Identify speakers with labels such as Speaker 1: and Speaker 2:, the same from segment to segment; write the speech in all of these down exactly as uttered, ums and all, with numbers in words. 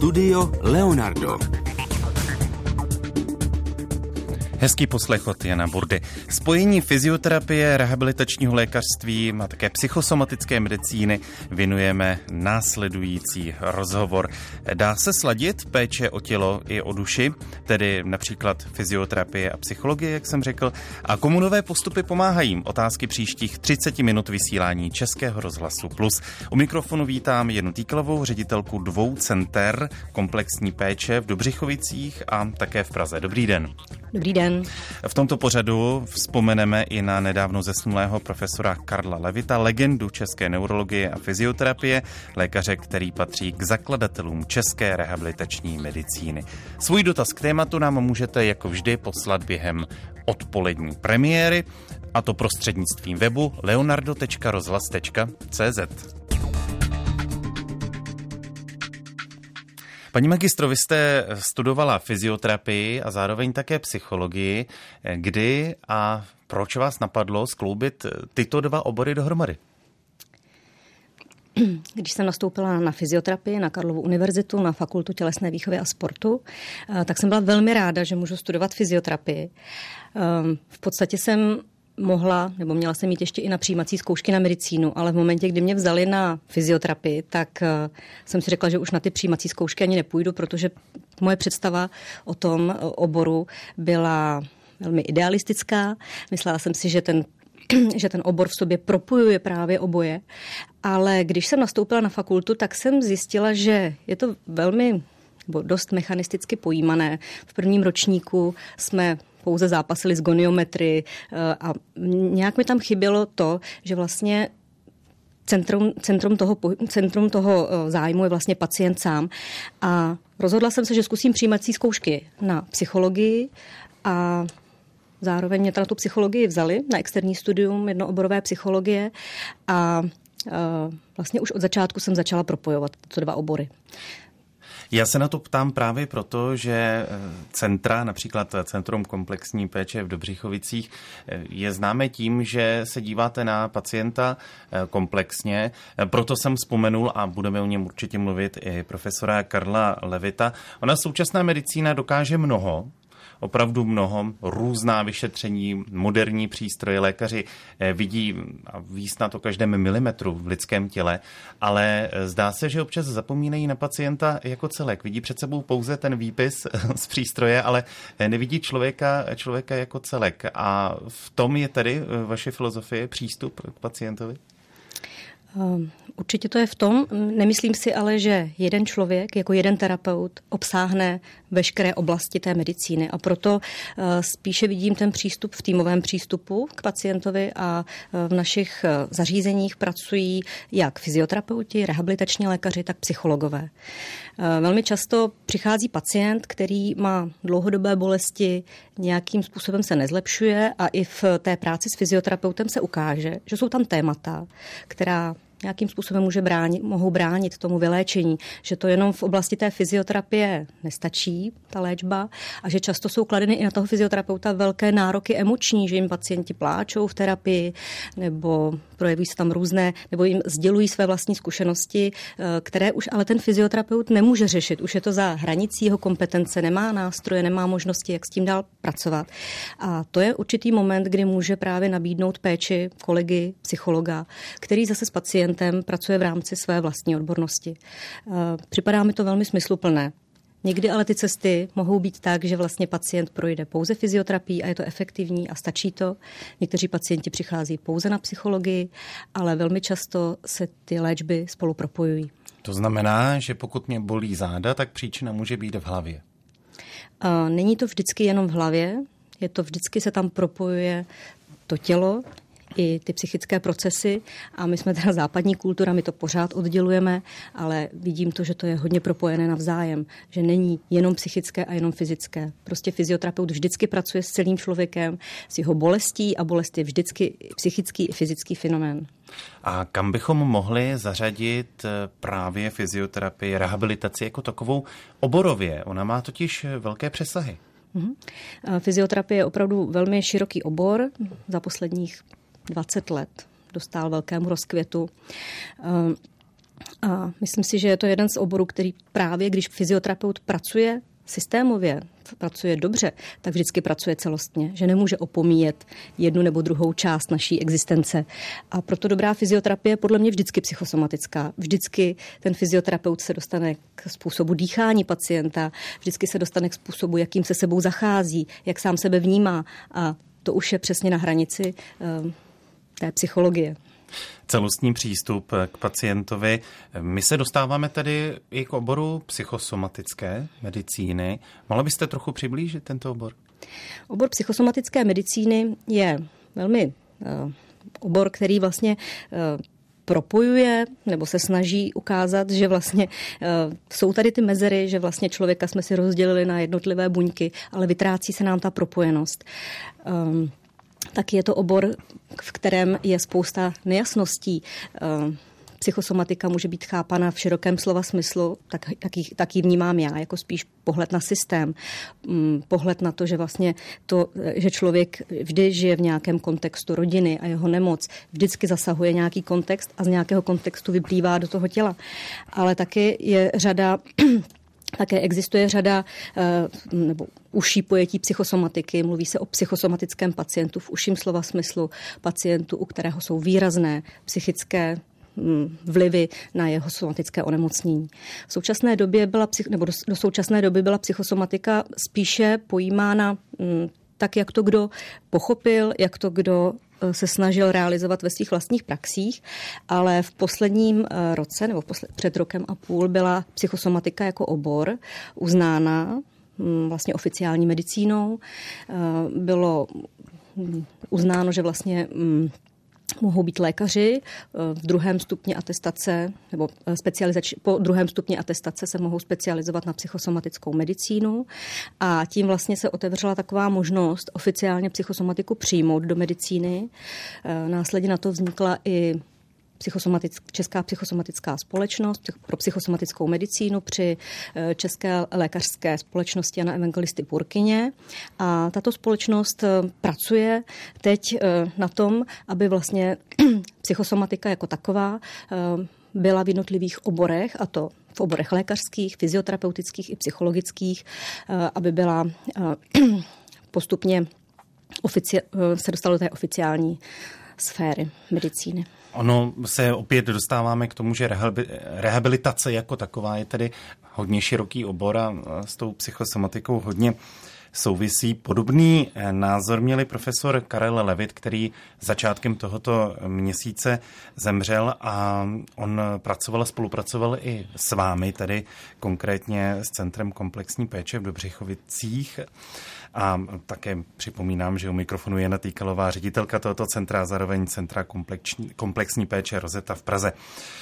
Speaker 1: Studio Leonardo.
Speaker 2: Hezký poslech od Jana Burdy. Spojení fyzioterapie, rehabilitačního lékařství a také psychosomatické medicíny věnujeme následující rozhovor. Dá se sladit péče o tělo i o duši, tedy například fyzioterapie a psychologie, jak jsem řekl, a komu nové postupy pomáhají? Otázky příštích třicet minut vysílání Českého rozhlasu Plus. U mikrofonu vítám Jenu Týklovou, ředitelku dvou center komplexní péče v Dobřichovicích a také v Praze. Dobrý den.
Speaker 3: Dobrý den.
Speaker 2: V tomto pořadu vzpomeneme i na nedávno zesnulého profesora Karla Levita, legendu české neurologie a fyzioterapie, lékaře, který patří k zakladatelům české rehabilitační medicíny. Svůj dotaz k tématu nám můžete jako vždy poslat během odpolední premiéry, a to prostřednictvím webu leonardo tečka rozhlas tečka cé zet. Paní magistro, vy jste studovala fyzioterapii a zároveň také psychologii. Kdy a proč vás napadlo skloubit tyto dva obory dohromady?
Speaker 3: Když jsem nastoupila na fyzioterapii na Karlovu univerzitu, na fakultu tělesné výchovy a sportu, tak jsem byla velmi ráda, že můžu studovat fyzioterapii. V podstatě jsem mohla, nebo měla jsem mít ještě i na přijímací zkoušky na medicínu, ale v momentě, kdy mě vzali na fyzioterapii, tak jsem si řekla, že už na ty přijímací zkoušky ani nepůjdu, protože moje představa o tom oboru byla velmi idealistická. Myslela jsem si, že ten že ten obor v sobě propojuje právě oboje. Ale když jsem nastoupila na fakultu, tak jsem zjistila, že je to velmi nebo dost mechanisticky pojímané. V prvním ročníku jsme pouze zápasili s goniometry a nějak mi tam chybělo to, že vlastně centrum, centrum, toho, centrum toho zájmu je vlastně pacient sám. A rozhodla jsem se, že zkusím přijímací zkoušky na psychologii a zároveň mě na tu psychologii vzali na externí studium jednooborové psychologie a vlastně už od začátku jsem začala propojovat tyto dva obory.
Speaker 2: Já se na to ptám právě proto, že centra, například Centrum komplexní péče v Dobřichovicích, je známé tím, že se díváte na pacienta komplexně. Proto jsem vzpomenul, a budeme o něm určitě mluvit, i profesora Karla Levita. Ona současná medicína dokáže mnoho, opravdu mnoho, různá vyšetření, moderní přístroje, lékaři vidí a ví snad o každém milimetru v lidském těle, ale zdá se, že občas zapomínají na pacienta jako celek. Vidí před sebou pouze ten výpis z přístroje, ale nevidí člověka, člověka jako celek. A v tom je tedy vaše filozofie, přístup k pacientovi?
Speaker 3: Určitě to je v tom. Nemyslím si ale, že jeden člověk jako jeden terapeut obsáhne veškeré oblasti té medicíny a proto spíše vidím ten přístup v týmovém přístupu k pacientovi a v našich zařízeních pracují jak fyzioterapeuti, rehabilitační lékaři, tak psychologové. Velmi často přichází pacient, který má dlouhodobé bolesti, nějakým způsobem se nezlepšuje a i v té práci s fyzioterapeutem se ukáže, že jsou tam témata, která nějakým způsobem může bránit, mohou bránit tomu vyléčení, že to jenom v oblasti té fyzioterapie nestačí, ta léčba, a že často jsou kladeny i na toho fyzioterapeuta velké nároky emoční, že jim pacienti pláčou v terapii, nebo projevují se tam různé, nebo jim sdělují své vlastní zkušenosti, které už ale ten fyzioterapeut nemůže řešit. Už je to za hranicí jeho kompetence, nemá nástroje, nemá možnosti, jak s tím dál pracovat. A to je určitý moment, kdy může právě nabídnout péči kolegy, psychologa, který zase s pacientem pracuje v rámci své vlastní odbornosti. Připadá mi to velmi smysluplné. Někdy ale ty cesty mohou být tak, že vlastně pacient projde pouze fyzioterapií a je to efektivní a stačí to. Někteří pacienti přichází pouze na psychologii, ale velmi často se ty léčby spolu propojují.
Speaker 2: To znamená, že pokud mě bolí záda, tak příčina může být v hlavě.
Speaker 3: Není to vždycky jenom v hlavě, je to vždycky se tam propojuje to tělo, i ty psychické procesy a my jsme teda západní kultura, my to pořád oddělujeme, ale vidím to, že to je hodně propojené navzájem, že není jenom psychické a jenom fyzické. Prostě fyzioterapeut vždycky pracuje s celým člověkem, s jeho bolestí a bolest je vždycky psychický i fyzický fenomén.
Speaker 2: A kam bychom mohli zařadit právě fyzioterapii, rehabilitaci jako takovou oborově? Ona má totiž velké přesahy.
Speaker 3: Mhm. Fyzioterapie je opravdu velmi široký obor. Za posledních dvacet let dostal velkému rozkvětu. A myslím si, že je to jeden z oborů, který právě, když fyzioterapeut pracuje systémově, pracuje dobře, tak vždycky pracuje celostně, že nemůže opomíjet jednu nebo druhou část naší existence. A proto dobrá fyzioterapie je podle mě vždycky psychosomatická. Vždycky ten fyzioterapeut se dostane k způsobu dýchání pacienta, vždycky se dostane k způsobu, jakým se sebou zachází, jak sám sebe vnímá. A to už je přesně na hranici uh, té psychologie.
Speaker 2: Celostní přístup k pacientovi. My se dostáváme tedy i k oboru psychosomatické medicíny. Mohla byste trochu přiblížit tento obor?
Speaker 3: Obor psychosomatické medicíny je velmi uh, obor, který vlastně uh, propojuje nebo se snaží ukázat, že vlastně uh, jsou tady ty mezery, že vlastně člověka jsme si rozdělili na jednotlivé buňky, ale vytrácí se nám ta propojenost. Um, tak je to obor, v kterém je spousta nejasností. Psychosomatika může být chápana v širokém slova smyslu, tak, tak, ji, tak ji vnímám já, jako spíš pohled na systém, pohled na to, že vlastně to, že člověk vždy žije v nějakém kontextu rodiny a jeho nemoc vždycky zasahuje nějaký kontext a z nějakého kontextu vyplývá do toho těla. Ale taky je řada Také existuje řada nebo užší pojetí psychosomatiky. Mluví se o psychosomatickém pacientu v užším slova smyslu, pacientu, u kterého jsou výrazné psychické vlivy na jeho somatické onemocnění. V současné době byla, nebo do, do současné doby byla psychosomatika spíše pojímána tak, jak to kdo pochopil, jak to kdo se snažil realizovat ve svých vlastních praxích, ale v posledním roce nebo před rokem a půl byla psychosomatika jako obor uznána vlastně oficiální medicínou. Bylo uznáno, že vlastně mohou být lékaři v druhém stupni atestace nebo specializač, po druhém stupni atestace se mohou specializovat na psychosomatickou medicínu a tím vlastně se otevřela taková možnost oficiálně psychosomatiku přijmout do medicíny. Následně na to vznikla i Psychosomatic, Česká psychosomatická společnost pro psychosomatickou medicínu při České lékařské společnosti Jana Evangelisty Purkyně. A tato společnost pracuje teď na tom, aby vlastně psychosomatika jako taková byla v jednotlivých oborech, a to v oborech lékařských, fyzioterapeutických i psychologických, aby byla postupně ofici- se dostala do té oficiální sféry medicíny.
Speaker 2: Ono se opět dostáváme k tomu, že rehabilitace jako taková je tedy hodně široký obor a s tou psychosomatikou hodně souvisí. Podobný názor měli profesor Karel Levit, který začátkem tohoto měsíce zemřel a on pracoval a spolupracoval i s vámi, tedy konkrétně s Centrem komplexní péče v Dobřichovicích. A také připomínám, že u mikrofonu je Jana Týkalová, ředitelka tohoto centra a zároveň Centra komplexní, komplexní péče Rozeta v Praze.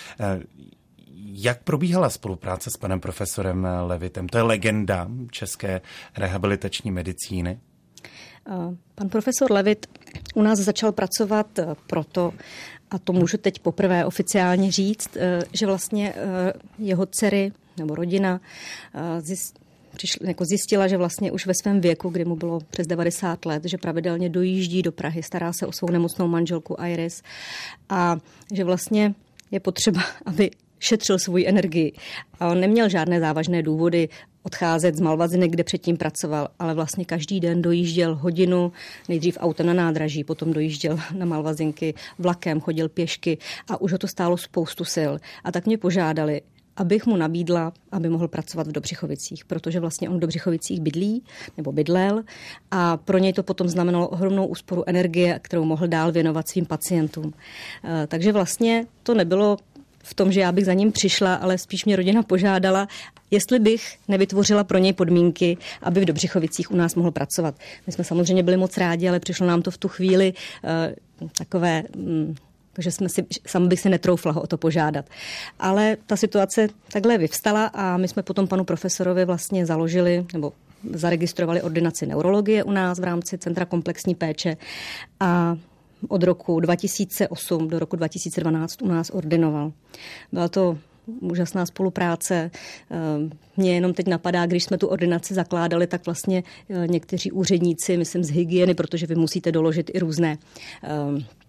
Speaker 2: Jak probíhala spolupráce s panem profesorem Levitem? To je legenda české rehabilitační medicíny.
Speaker 3: Pan profesor Levit u nás začal pracovat proto, a to můžu teď poprvé oficiálně říct, že vlastně jeho dcery nebo rodina Přišla, jako zjistila, že vlastně už ve svém věku, kdy mu bylo přes devadesát let, že pravidelně dojíždí do Prahy, stará se o svou nemocnou manželku Iris a že vlastně je potřeba, aby šetřil svou energii. A on neměl žádné závažné důvody odcházet z Malvaziny, kde předtím pracoval, ale vlastně každý den dojížděl hodinu, nejdřív autem na nádraží, potom dojížděl na Malvazinky vlakem, chodil pěšky a už ho to stálo spoustu sil. A tak mě požádali, abych mu nabídla, aby mohl pracovat v Dobřichovicích, protože vlastně on v Dobřichovicích bydlí nebo bydlel a pro něj to potom znamenalo ohromnou úsporu energie, kterou mohl dál věnovat svým pacientům. Takže vlastně to nebylo v tom, že já bych za ním přišla, ale spíš mě rodina požádala, jestli bych nevytvořila pro něj podmínky, aby v Dobřichovicích u nás mohl pracovat. My jsme samozřejmě byli moc rádi, ale přišlo nám to v tu chvíli uh, takové... Um, takže jsme si, sam bych si netroufla ho o to požádat. Ale ta situace takhle vyvstala a my jsme potom panu profesorovi vlastně založili nebo zaregistrovali ordinaci neurologie u nás v rámci Centra komplexní péče a od roku dva tisíce osm do roku dva tisíce dvanáct u nás ordinoval. Byla to úžasná spolupráce. Mě jenom teď napadá, když jsme tu ordinaci zakládali, tak vlastně někteří úředníci, myslím z hygieny, protože vy musíte doložit i různé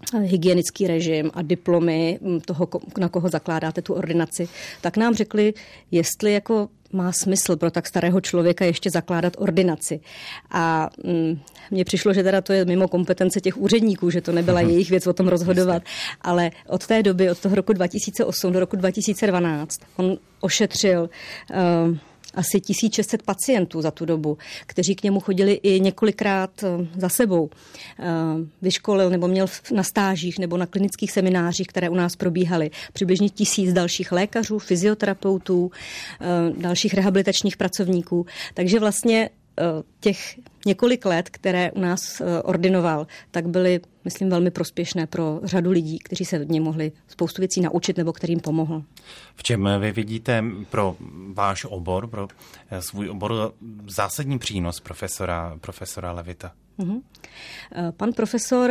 Speaker 3: hygienický režim a diplomy toho, na koho zakládáte tu ordinaci, tak nám řekli, jestli jako má smysl pro tak starého člověka ještě zakládat ordinaci. A mm, mně přišlo, že teda to je mimo kompetence těch úředníků, že to nebyla jejich věc o tom rozhodovat, ale od té doby, od toho roku dva tisíce osm do roku dva tisíce dvanáct, on ošetřil uh, asi tisíc šest set pacientů za tu dobu, kteří k němu chodili i několikrát za sebou. Vyškolil nebo měl na stážích nebo na klinických seminářích, které u nás probíhaly, přibližně tisíc dalších lékařů, fyzioterapeutů, dalších rehabilitačních pracovníků. Takže vlastně těch několik let, které u nás ordinoval, tak byly, myslím, velmi prospěšné pro řadu lidí, kteří se od něj mohli spoustu věcí naučit nebo kterým pomohl.
Speaker 2: V čem vy vidíte pro váš obor, pro svůj obor zásadní přínos profesora, profesora Levita?
Speaker 3: Uh-huh. Pan profesor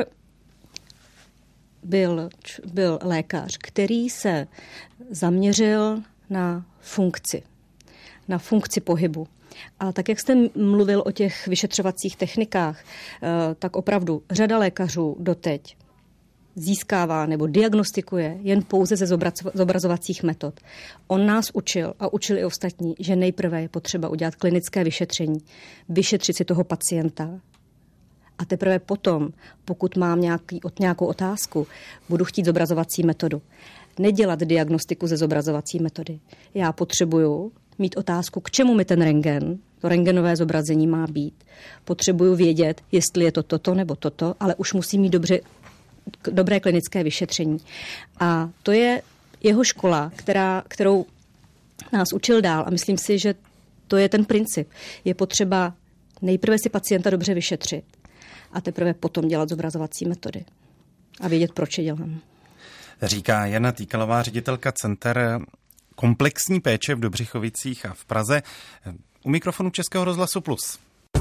Speaker 3: byl, byl lékař, který se zaměřil na funkci, na funkci pohybu. A tak, jak jste mluvil o těch vyšetřovacích technikách, tak opravdu řada lékařů doteď získává nebo diagnostikuje jen pouze ze zobrazovacích metod. On nás učil a učil i ostatní, že nejprve je potřeba udělat klinické vyšetření, vyšetřit si toho pacienta a teprve potom, pokud mám nějaký, nějakou otázku, budu chtít zobrazovací metodu. Nedělat diagnostiku ze zobrazovací metody. Já potřebuju mít otázku, k čemu mi ten rentgen, to rentgenové zobrazení má být. Potřebuju vědět, jestli je to toto nebo toto, ale už musím mít dobře, dobré klinické vyšetření. A to je jeho škola, která, kterou nás učil dál a myslím si, že to je ten princip. Je potřeba nejprve si pacienta dobře vyšetřit a teprve potom dělat zobrazovací metody a vědět, proč je dělám.
Speaker 2: Říká Jana Týkalová, ředitelka Center komplexní péče v Dobřichovicích a v Praze. U mikrofonu Českého rozhlasu Plus.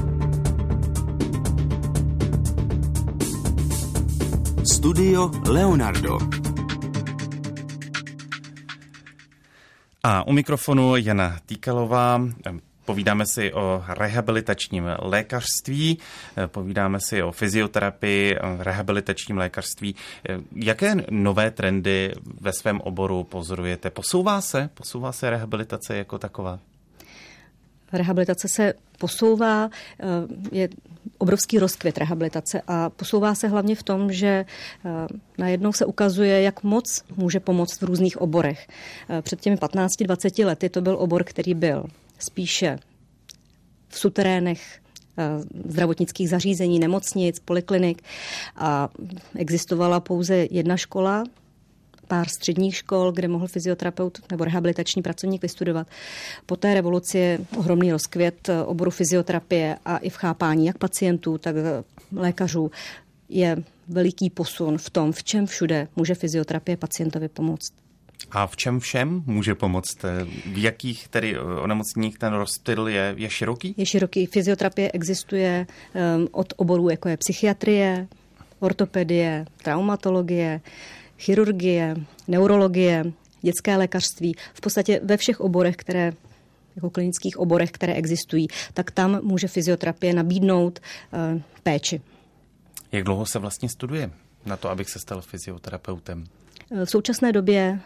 Speaker 1: Studio Leonardo.
Speaker 2: A u mikrofonu Jana Týkalová. Povídáme si o rehabilitačním lékařství, povídáme si o fyzioterapii, rehabilitačním lékařství. Jaké nové trendy ve svém oboru pozorujete? Posouvá se? Posouvá se rehabilitace jako taková?
Speaker 3: Rehabilitace se posouvá, je obrovský rozkvět rehabilitace a posouvá se hlavně v tom, že najednou se ukazuje, jak moc může pomoct v různých oborech. Před těmi patnácti dvaceti lety to byl obor, který byl spíše v suterénech zdravotnických zařízení, nemocnic, poliklinik a existovala pouze jedna škola, pár středních škol, kde mohl fyzioterapeut nebo rehabilitační pracovník vystudovat. Po té revoluci je ohromný rozkvět oboru fyzioterapie a i v chápání jak pacientů, tak lékařů je veliký posun v tom, v čem všude může fyzioterapie pacientovi pomoct.
Speaker 2: A v čem všem může pomoct? V jakých tedy onemocněních ten rozptyl je, je široký?
Speaker 3: Je široký. Fyzioterapie existuje um, od oborů, jako je psychiatrie, ortopedie, traumatologie, chirurgie, neurologie, dětské lékařství. V podstatě ve všech oborech, které jako klinických oborech, které existují, tak tam může fyzioterapie nabídnout uh, péči.
Speaker 2: Jak dlouho se vlastně studuje na to, abych se stal fyzioterapeutem?
Speaker 3: V současné době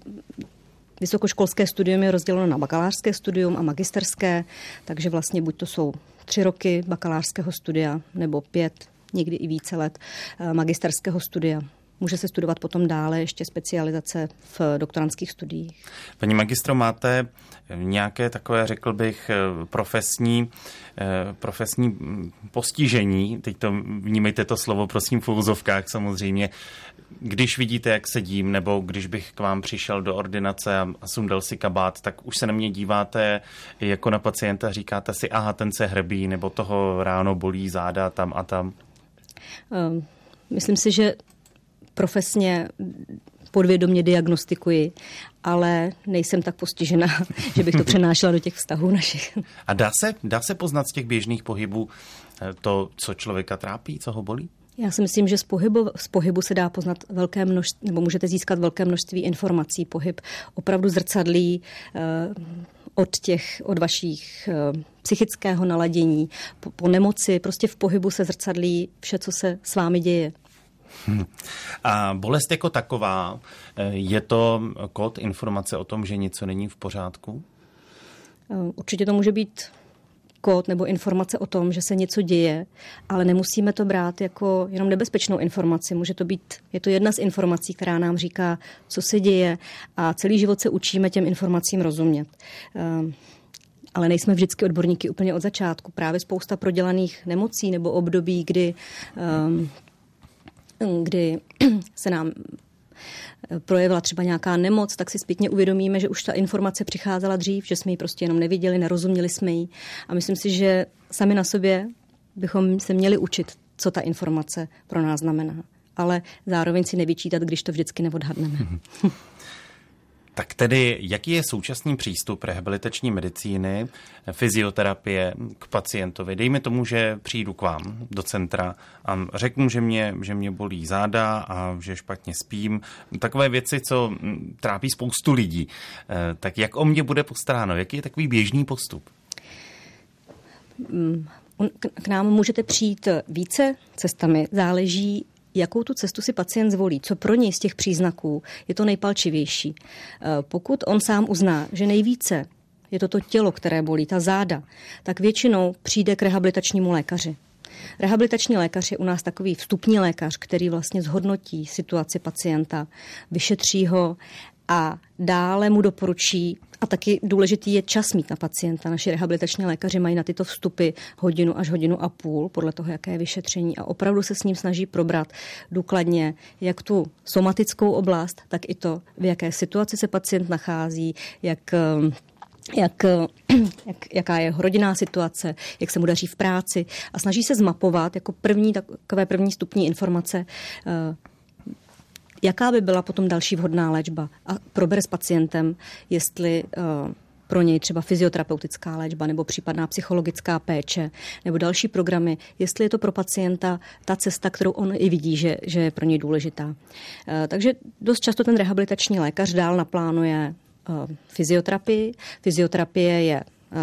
Speaker 3: vysokoškolské studium je rozděleno na bakalářské studium a magisterské, takže vlastně buď to jsou tři roky bakalářského studia nebo pět, někdy i více let magisterského studia. Může se studovat potom dále ještě specializace v doktorandských studiích.
Speaker 2: Paní magistro, máte nějaké takové, řekl bych, profesní, profesní postižení, teď to vnímejte to slovo, prosím, v uvozovkách samozřejmě, když vidíte, jak sedím, nebo když bych k vám přišel do ordinace a sundal si kabát, tak už se na mě díváte jako na pacienta, říkáte si, aha, ten se hrbí, nebo toho ráno bolí záda tam a tam?
Speaker 3: Myslím si, že profesně podvědomě diagnostikuji, ale nejsem tak postižena, že bych to přenášela do těch vztahů našich.
Speaker 2: A dá se, dá se poznat z těch běžných pohybů to, co člověka trápí, co ho bolí?
Speaker 3: Já si myslím, že z pohybu, z pohybu se dá poznat velké množství, nebo můžete získat velké množství informací. Pohyb opravdu zrcadlí eh, od těch, od vašich eh, psychického naladění, po, po nemoci, prostě v pohybu se zrcadlí vše, co se s vámi děje.
Speaker 2: Hmm. A bolest jako taková, je to kód, informace o tom, že něco není v pořádku?
Speaker 3: Určitě to může být kód nebo informace o tom, že se něco děje, ale nemusíme to brát jako jenom nebezpečnou informaci. Může to být, je to jedna z informací, která nám říká, co se děje, a celý život se učíme těm informacím rozumět. Ale nejsme vždycky odborníky úplně od začátku. Právě spousta prodělaných nemocí nebo období, kdy, kdy se nám projevila třeba nějaká nemoc, tak si zpětně uvědomíme, že už ta informace přicházela dřív, že jsme ji prostě jenom neviděli, nerozuměli jsme ji. A myslím si, že sami na sobě bychom se měli učit, co ta informace pro nás znamená. Ale zároveň si nevyčítat, když to vždycky neodhadneme.
Speaker 2: Tak tedy, jaký je současný přístup rehabilitační medicíny, fyzioterapie k pacientovi? Dejme tomu, že přijdu k vám do centra a řeknu, že mě, že mě bolí záda a že špatně spím. Takové věci, co trápí spoustu lidí. Tak jak o mě bude postaráno? Jaký je takový běžný postup?
Speaker 3: K nám můžete přijít více cestami. Záleží, jakou tu cestu si pacient zvolí, co pro něj z těch příznaků je to nejpalčivější. Pokud on sám uzná, že nejvíce je to to tělo, které bolí, ta záda, tak většinou přijde k rehabilitačnímu lékaři. Rehabilitační lékař je u nás takový vstupní lékař, který vlastně zhodnotí situaci pacienta, vyšetří ho a dále mu doporučí, a taky důležitý je čas mít na pacienta. Naši rehabilitační lékaři mají na tyto vstupy hodinu až hodinu a půl, podle toho, jaké je vyšetření, a opravdu se s ním snaží probrat důkladně jak tu somatickou oblast, tak i to, v jaké situaci se pacient nachází, jak Jak, jak, jaká je jeho rodinná situace, jak se mu daří v práci, a snaží se zmapovat jako první takové první stupní informace, jaká by byla potom další vhodná léčba, a probere s pacientem, jestli pro něj třeba fyzioterapeutická léčba nebo případná psychologická péče nebo další programy, jestli je to pro pacienta ta cesta, kterou on i vidí, že, že je pro něj důležitá. Takže dost často ten rehabilitační lékař dál naplánuje fyzioterapii. Fyzioterapie je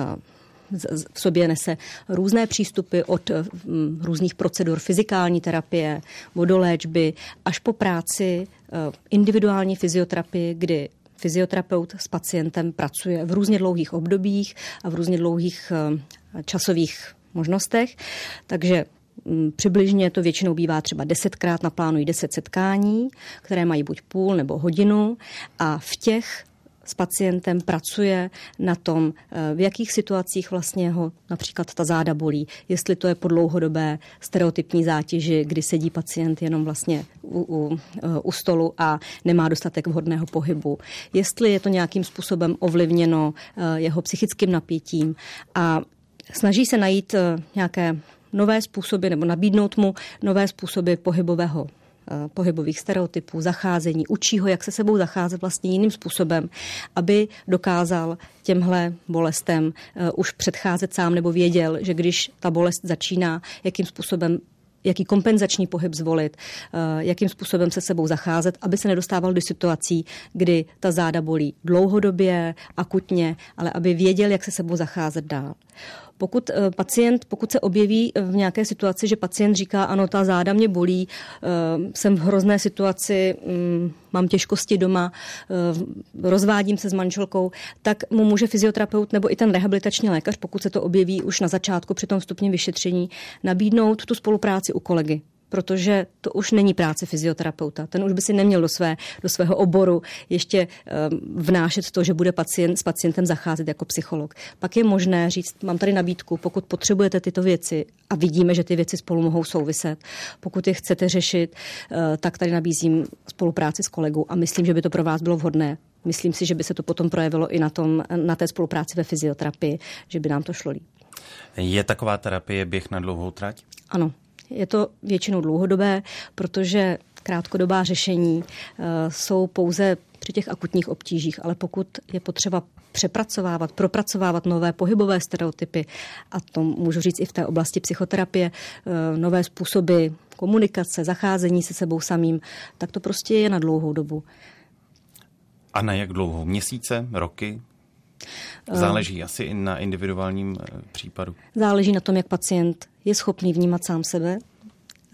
Speaker 3: v sobě nese různé přístupy od různých procedur fyzikální terapie, vodoléčby, až po práci individuální fyzioterapii, kdy fyzioterapeut s pacientem pracuje v různě dlouhých obdobích a v různě dlouhých časových možnostech. Takže přibližně to většinou bývá třeba desetkrát, naplánují deset setkání, které mají buď půl nebo hodinu, a v těch s pacientem pracuje na tom, v jakých situacích vlastně ho například ta záda bolí. Jestli to je po dlouhodobé stereotypní zátěži, kdy sedí pacient jenom vlastně u, u, u stolu a nemá dostatek vhodného pohybu. Jestli je to nějakým způsobem ovlivněno jeho psychickým napětím, a snaží se najít nějaké nové způsoby nebo nabídnout mu nové způsoby pohybového pohybových stereotypů, zacházení, učí ho, jak se sebou zacházet vlastně jiným způsobem, aby dokázal těmhle bolestem uh, už předcházet sám, nebo věděl, že když ta bolest začíná, jakým způsobem, jaký kompenzační pohyb zvolit, uh, jakým způsobem se sebou zacházet, aby se nedostával do situací, kdy ta záda bolí dlouhodobě, akutně, ale aby věděl, jak se sebou zacházet dál. Pokud pacient, pokud se objeví v nějaké situaci, že pacient říká, ano, ta záda mě bolí, jsem v hrozné situaci, mám těžkosti doma, rozvádím se s manželkou, tak mu může fyzioterapeut nebo i ten rehabilitační lékař, pokud se to objeví už na začátku při tom vstupním vyšetření, nabídnout tu spolupráci u kolegy. Protože to už není práce fyzioterapeuta. Ten už by si neměl do, své, do svého oboru ještě um, vnášet to, že bude pacient, s pacientem zacházet jako psycholog. Pak je možné říct, mám tady nabídku, pokud potřebujete tyto věci a vidíme, že ty věci spolu mohou souviset, pokud je chcete řešit, uh, tak tady nabízím spolupráci s kolegou a myslím, že by to pro vás bylo vhodné. Myslím si, že by se to potom projevilo i na, tom, na té spolupráci ve fyzioterapii, že by nám to šlo líp.
Speaker 2: Je taková terapie běh na dlouhou trať?
Speaker 3: Ano. Je to většinou dlouhodobé, protože krátkodobá řešení uh, jsou pouze při těch akutních obtížích, ale pokud je potřeba přepracovávat, propracovávat nové pohybové stereotypy, a to můžu říct i v té oblasti psychoterapie, uh, nové způsoby komunikace, zacházení se sebou samým, tak to prostě je na dlouhou dobu.
Speaker 2: A na jak dlouho? Měsíce, roky? Záleží asi i na individuálním případu.
Speaker 3: Záleží na tom, jak pacient je schopný vnímat sám sebe,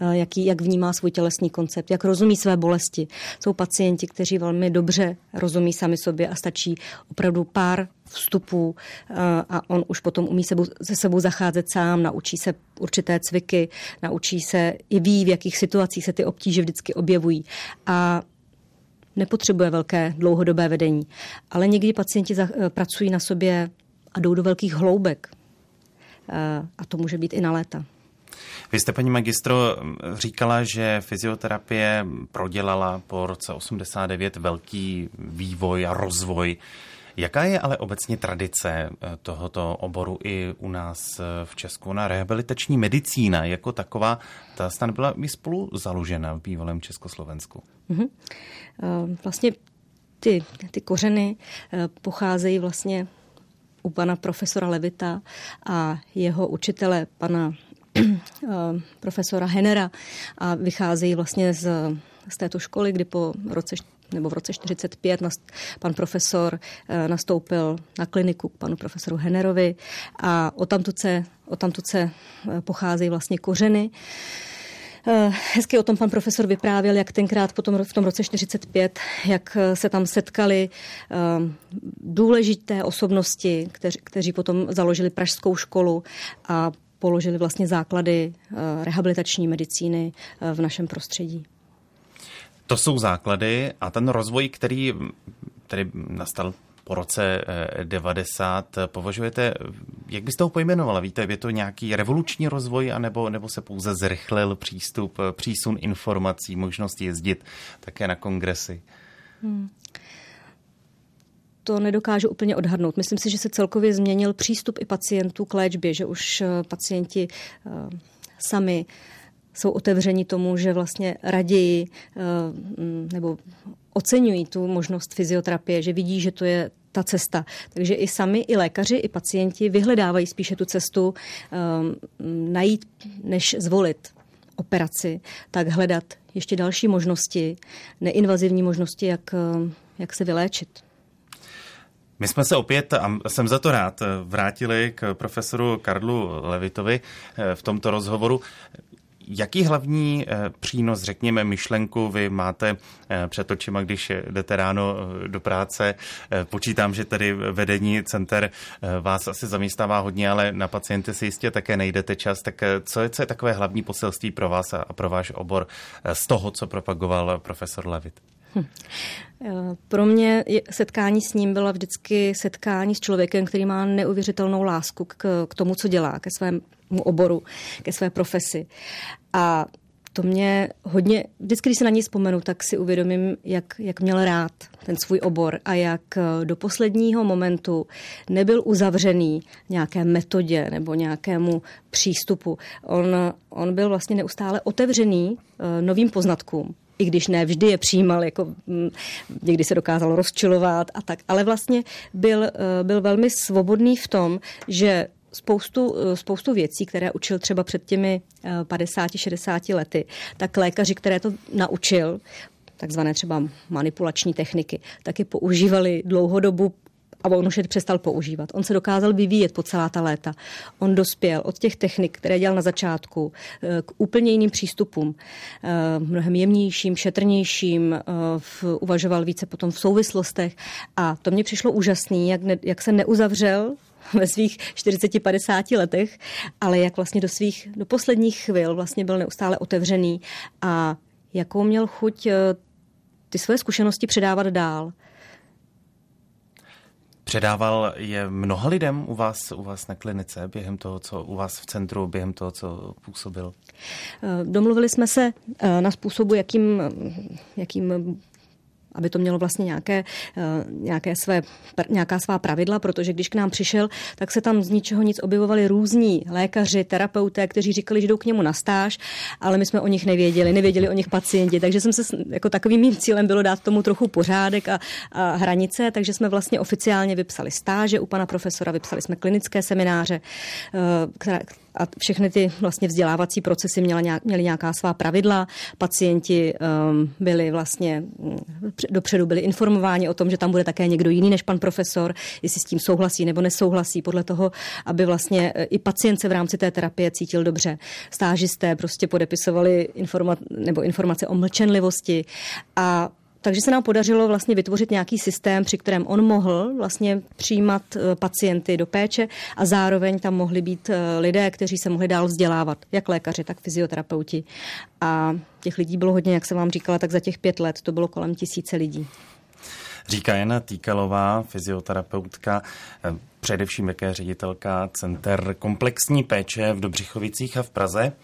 Speaker 3: jaký, jak vnímá svůj tělesný koncept, jak rozumí své bolesti. Jsou pacienti, kteří velmi dobře rozumí sami sobě a stačí opravdu pár vstupů a on už potom umí sebou, se sebou zacházet sám, naučí se určité cviky, naučí se i ví, v jakých situacích se ty obtíže vždycky objevují. A nepotřebuje velké dlouhodobé vedení. Ale někdy pacienti za, pracují na sobě a jdou do velkých hloubek. A to může být i na léta.
Speaker 2: Vy jste, paní magistro, říkala, že fyzioterapie prodělala po roce osmdesát devět velký vývoj a rozvoj. Jaká je ale obecně tradice tohoto oboru i u nás v Česku? Na rehabilitační medicína jako taková, ta snad byla i spolu založena v bývalém Československu.
Speaker 3: Mm-hmm. Vlastně ty, ty kořeny pocházejí vlastně u pana profesora Levita a jeho učitele pana profesora Hennera a vycházejí vlastně z, z této školy, kdy po roce nebo v roce čtyřicet pět pan profesor nastoupil na kliniku k panu profesoru Hennerovi a odtamtud se, odtamtud se pocházejí vlastně kořeny. Hezky o tom pan profesor vyprávěl, jak tenkrát potom v tom roce čtyřicet pět, jak se tam setkali důležité osobnosti, kteři, kteří potom založili pražskou školu a položili vlastně základy rehabilitační medicíny v našem prostředí.
Speaker 2: To jsou základy a ten rozvoj, který tady nastal po roce devadesát, považujete, jak byste ho pojmenovala? Víte, je to nějaký revoluční rozvoj, anebo, nebo se pouze zrychlil přístup, přísun informací, možnost jezdit také na kongresy? Hmm.
Speaker 3: To nedokážu úplně odhadnout. Myslím si, že se celkově změnil přístup i pacientů k léčbě, že už pacienti uh, sami jsou otevřeni tomu, že vlastně raději nebo oceňují tu možnost fyzioterapie, že vidí, že to je ta cesta. Takže i sami, i lékaři, i pacienti vyhledávají spíše tu cestu um, najít, než zvolit operaci, tak hledat ještě další možnosti, neinvazivní možnosti, jak, jak se vyléčit.
Speaker 2: My jsme se opět, a jsem za to rád, vrátili k profesoru Karlu Levitovi v tomto rozhovoru. Jaký hlavní přínos, řekněme, myšlenku vy máte před očima, když jdete ráno do práce? Počítám, že tady vedení center vás asi zaměstnává hodně, ale na pacienty si jistě také nejdete čas. Tak co je, co je takové hlavní poselství pro vás a pro váš obor z toho, co propagoval profesor Levit? Hm.
Speaker 3: Pro mě setkání s ním byla vždycky setkání s člověkem, který má neuvěřitelnou lásku k, k tomu, co dělá, ke svému oboru, ke své profesi. A to mě hodně, vždycky, když se na něj vzpomenu, tak si uvědomím, jak, jak měl rád ten svůj obor a jak do posledního momentu nebyl uzavřený nějaké metodě nebo nějakému přístupu. On, on byl vlastně neustále otevřený uh, novým poznatkům. I když ne vždy je přijímal, jako někdy se dokázal rozčilovat a tak. Ale vlastně byl, byl velmi svobodný v tom, že spoustu, spoustu věcí, které učil třeba před těmi padesáti šedesáti lety, tak lékaři, které to naučil, takzvané třeba manipulační techniky, taky používali dlouhodobu a on už je přestal používat. On se dokázal vyvíjet po celá ta léta. On dospěl od těch technik, které dělal na začátku, k úplně jiným přístupům. Mnohem jemnějším, šetrnějším, uvažoval více potom v souvislostech. A to mně přišlo úžasný, jak, ne, jak se neuzavřel ve svých čtyřiceti padesáti letech, ale jak vlastně do svých, do posledních chvil vlastně byl neustále otevřený a jakou měl chuť ty své zkušenosti předávat dál.
Speaker 2: Předával je mnoha lidem u vás, u vás na klinice během toho, co u vás v centru, během toho, co působil?
Speaker 3: Domluvili jsme se na způsobu, jakým, jakým aby to mělo vlastně nějaké, nějaké své, nějaká svá pravidla, protože když k nám přišel, tak se tam z ničeho nic objevovali různí lékaři, terapeuté, kteří říkali, že jdou k němu na stáž, ale my jsme o nich nevěděli, nevěděli o nich pacienti, takže jsem se, jako takovým mým cílem bylo dát tomu trochu pořádek a, a hranice, takže jsme vlastně oficiálně vypsali stáže u pana profesora, vypsali jsme klinické semináře, která a všechny ty vlastně vzdělávací procesy měly, nějak, měly nějaká svá pravidla. Pacienti um, byli vlastně dopředu byli informováni o tom, že tam bude také někdo jiný než pan profesor, jestli s tím souhlasí nebo nesouhlasí, podle toho, aby vlastně i pacient se v rámci té terapie cítil dobře. Stážisté prostě podepisovali informa- nebo informace o mlčenlivosti a takže se nám podařilo vlastně vytvořit nějaký systém, při kterém on mohl vlastně přijímat pacienty do péče a zároveň tam mohli být lidé, kteří se mohli dál vzdělávat, jak lékaři, tak fyzioterapeuti. A těch lidí bylo hodně, jak jsem vám říkala, tak za těch pět let to bylo kolem tisíce lidí.
Speaker 2: Říká Jana Týkalová, fyzioterapeutka, především také ředitelka Center komplexní péče v Dobřichovicích a v Praze.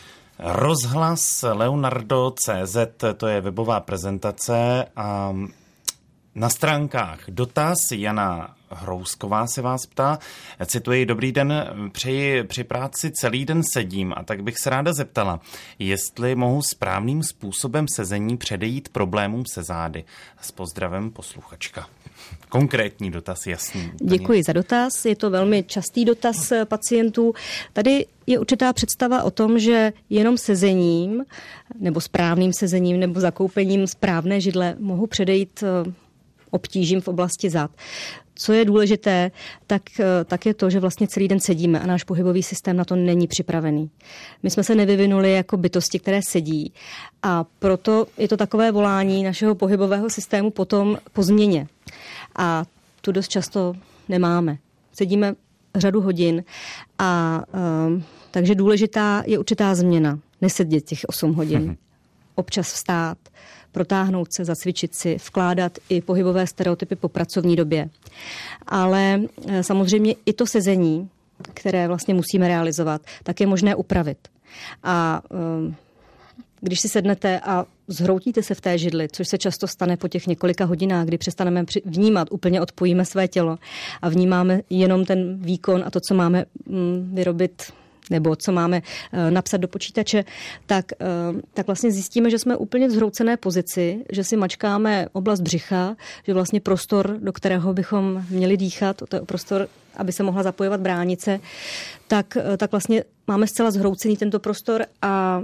Speaker 2: Rozhlas Leonardo tečka cé zet, to je webová prezentace a na stránkách dotaz Jana Hrousková se vás ptá, cituji, dobrý den, přeji při práci celý den sedím a tak bych se ráda zeptala, jestli mohu správným způsobem sezení předejít problémům se zády. S pozdravem posluchačka. Konkrétní dotaz, jasný.
Speaker 3: Děkuji za dotaz, je to velmi častý dotaz pacientů. Tady je určitá představa o tom, že jenom sezením nebo správným sezením nebo zakoupením správné židle mohu předejít obtížím v oblasti zad. Co je důležité, tak, tak je to, že vlastně celý den sedíme a náš pohybový systém na to není připravený. My jsme se nevyvinuli jako bytosti, které sedí a proto je to takové volání našeho pohybového systému potom po změně. A tu dost často nemáme. Sedíme řadu hodin a um, takže důležitá je určitá změna. Nesedět těch osm hodin. Občas vstát, protáhnout se, zacvičit si, vkládat i pohybové stereotypy po pracovní době. Ale samozřejmě i to sezení, které vlastně musíme realizovat, tak je možné upravit. A um, když si sednete a zhroutíte se v té židli, což se často stane po těch několika hodinách, kdy přestaneme vnímat, úplně odpojíme své tělo a vnímáme jenom ten výkon a to, co máme mm, vyrobit nebo co máme uh, napsat do počítače, tak, uh, tak vlastně zjistíme, že jsme úplně v zhroucené pozici, že si mačkáme oblast břicha, že vlastně prostor, do kterého bychom měli dýchat, to je prostor, aby se mohla zapojovat bránice, tak, uh, tak vlastně máme zcela zhroucený tento prostor a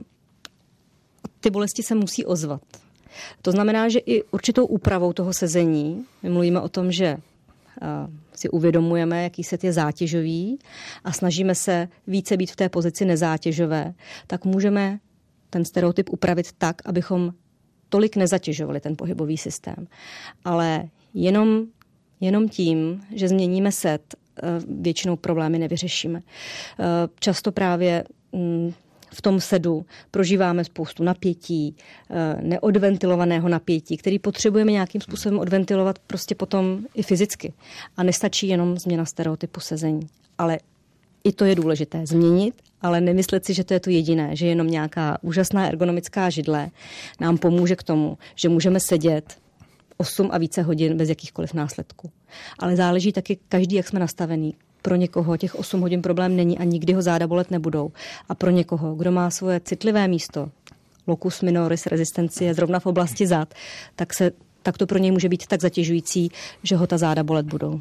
Speaker 3: ty bolesti se musí ozvat. To znamená, že i určitou úpravou toho sezení, my mluvíme o tom, že si uvědomujeme, jaký set je zátěžový a snažíme se více být v té pozici nezátěžové, tak můžeme ten stereotyp upravit tak, abychom tolik nezatěžovali ten pohybový systém. Ale jenom, jenom tím, že změníme set, většinou problémy nevyřešíme. Často právě v tom sedu prožíváme spoustu napětí, neodventilovaného napětí, který potřebujeme nějakým způsobem odventilovat prostě potom i fyzicky. A nestačí jenom změna stereotypu sezení. Ale i to je důležité změnit, ale nemyslet si, že to je to jediné, že jenom nějaká úžasná ergonomická židle nám pomůže k tomu, že můžeme sedět osm a více hodin bez jakýchkoliv následků. Ale záleží taky každý, jak jsme nastavený. Pro někoho těch osm hodin problém není a nikdy ho záda bolet nebudou. A pro někoho, kdo má svoje citlivé místo, locus minoris rezistencie zrovna v oblasti zad, tak, se, tak to pro něj může být tak zatěžující, že ho ta záda bolet budou.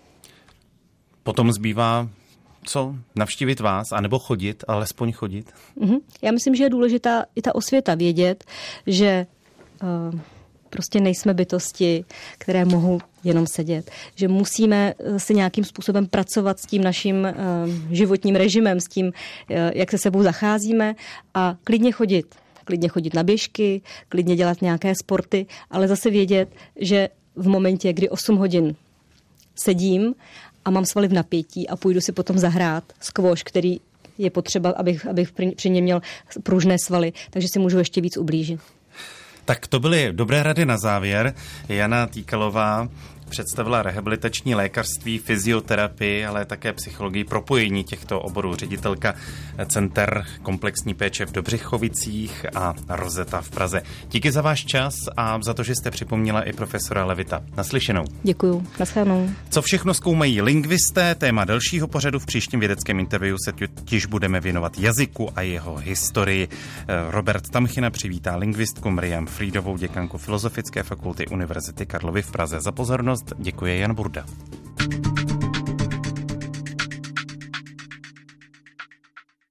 Speaker 2: Potom zbývá co? Navštívit vás, anebo chodit, alespoň chodit?
Speaker 3: Mm-hmm. Já myslím, že je důležitá i ta osvěta vědět, že uh, prostě nejsme bytosti, které mohou jenom sedět. Že musíme si nějakým způsobem pracovat s tím naším uh, životním režimem, s tím, uh, jak se sebou zacházíme a klidně chodit. Klidně chodit na běžky, klidně dělat nějaké sporty, ale zase vědět, že v momentě, kdy osm hodin sedím a mám svaly v napětí a půjdu si potom zahrát squash, který je potřeba, abych, abych při něm měl pružné svaly, takže si můžu ještě víc ublížit.
Speaker 2: Tak to byly dobré rady na závěr. Jana Týkalová představila rehabilitační lékařství, fyzioterapii, ale také psychologii, propojení těchto oborů. Ředitelka Center komplexní péče v Dobřichovicích a Rozeta v Praze. Díky za váš čas a za to, že jste připomněla i profesora Levita. Naslyšenou.
Speaker 3: Děkuju. Naschledanou.
Speaker 2: Co všechno zkoumají lingvisté? Téma dalšího pořadu v příštím vědeckém interview se totiž budeme věnovat jazyku a jeho historii. Robert Tamchina přivítá lingvistku Miriam Friedovou, děkanku Filozofické fakulty Univerzity Karlovy v Praze. Za pozornost děkuje Jan Burda.